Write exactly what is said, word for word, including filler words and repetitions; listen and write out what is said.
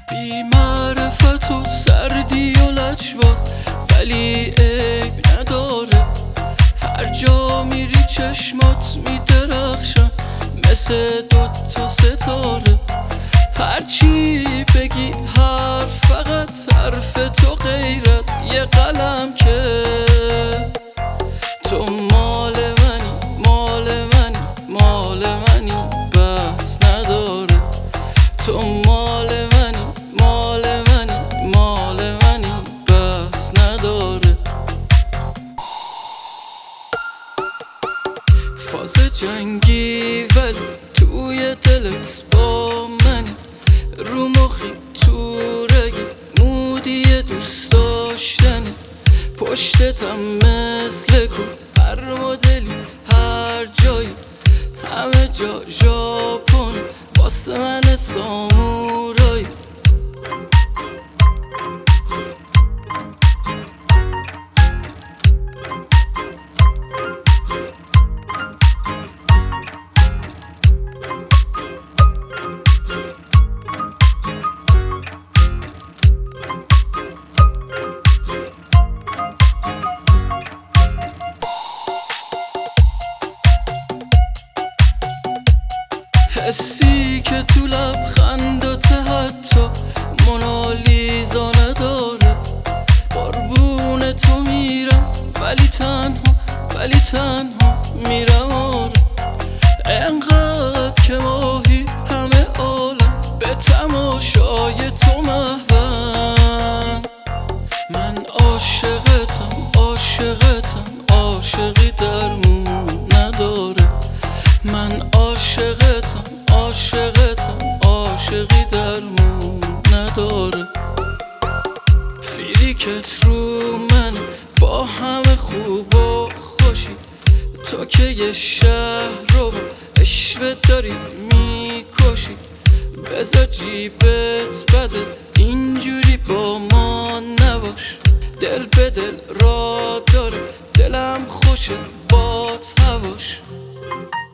بی معرفت و سردی و لجباز ولی عیب نداره. هر جا میری چشمات میدرخشن مثل دوتا ستاره. هرچی بگی حرف فقط حرف تو غیر از یه قلم که تو مال منی مال منی مال منی بس نداره. تو مال منی مال منی مال منی بس نداره. فاز جنگی ولی توی دلت با منی. رو مخی تو رگی مودی دوست داشتنی. پشتتم مثل کو هر مدلی هر جایی همه جا ژاپن واسه من سامورایی. حسی که تو لبخندات حتی مونالیزا نداره. قربون تو میرم ولی تنها ولی تنها میرم آره. انقدر که ماهی همه عالم به تماشای تو محون. من عاشقتم عاشقتم عاشقی درمون نداره. من عاشقتم عاشقتم عاشقی درمون نداره. فیلیکت رو من با همه خوب و خوشی. تو که یه شهر رو عشوه داری میکشی. بذار جیبت بده اینجوری با ما نباش. دل به دل را داره دلم خوشه بات هواش.